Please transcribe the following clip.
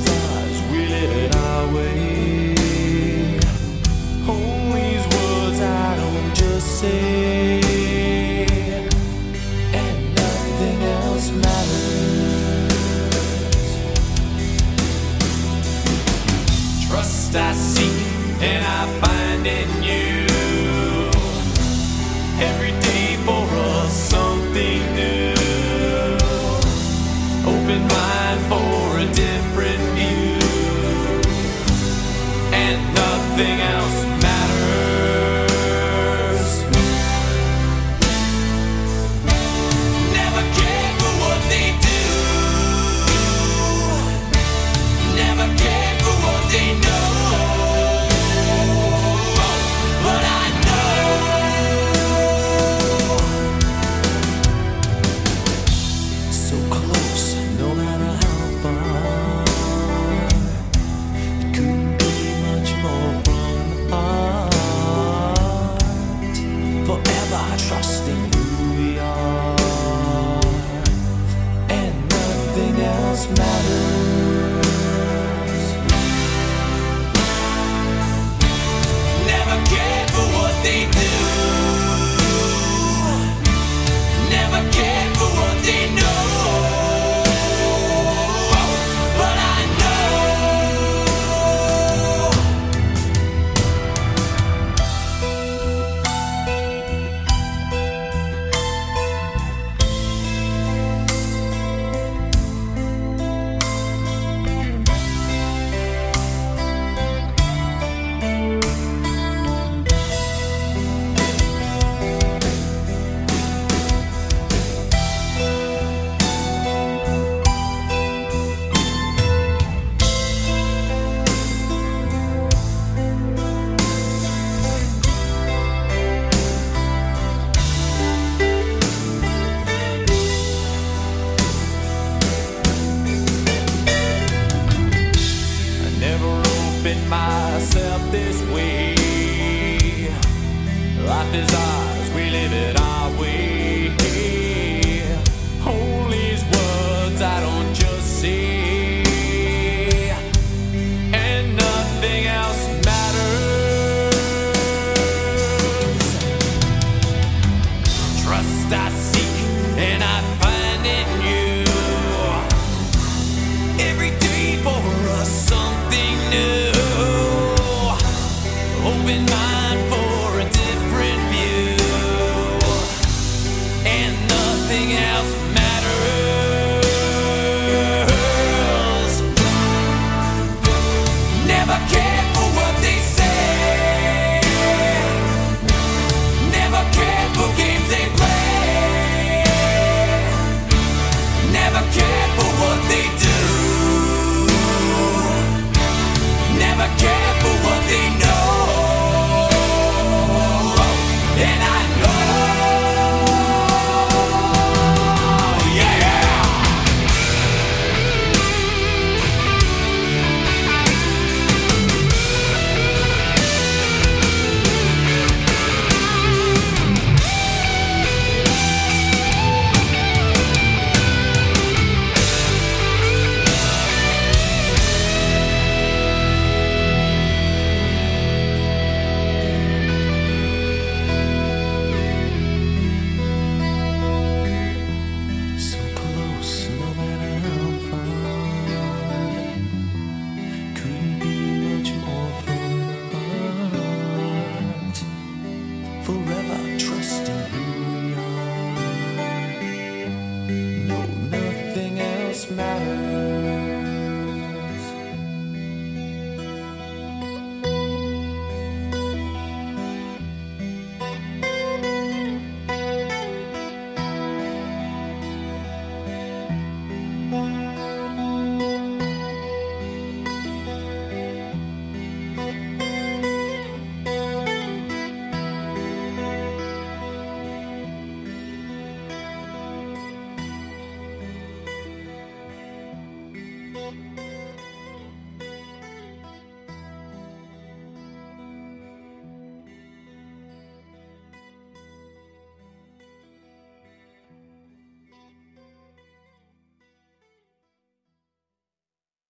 is ours, we live it our way. All these words I don't just say, and nothing else matters. Trust I seek and I find in you. Every day for us something new. Open mind for a different view, and nothing else matters. Never care for what they do. Never care for what they know. But I know so close, no matter how far. It couldn't be much more from the heart. Forever trusting who we are, and nothing else matters. Never cared for what they do. Never cared for what they know. But I know I never opened myself this way. Life is ours, we live it our way.